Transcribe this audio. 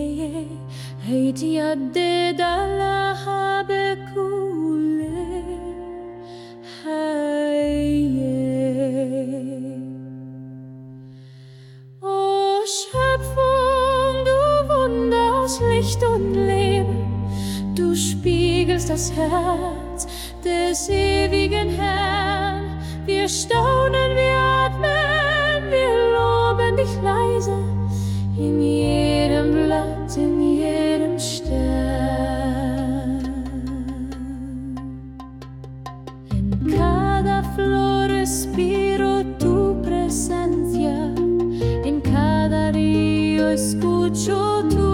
הייתי ידד על הבקולה O Schöpfung, du Wunder aus Licht und Leben, du spiegelst das Herz des ewigen Herrn. Wir staunen, wir atmen, wir loben dich leise, in jedem Blatt, in jedem Stern. En cada flor respiro tu presencia, en cada río escucho tu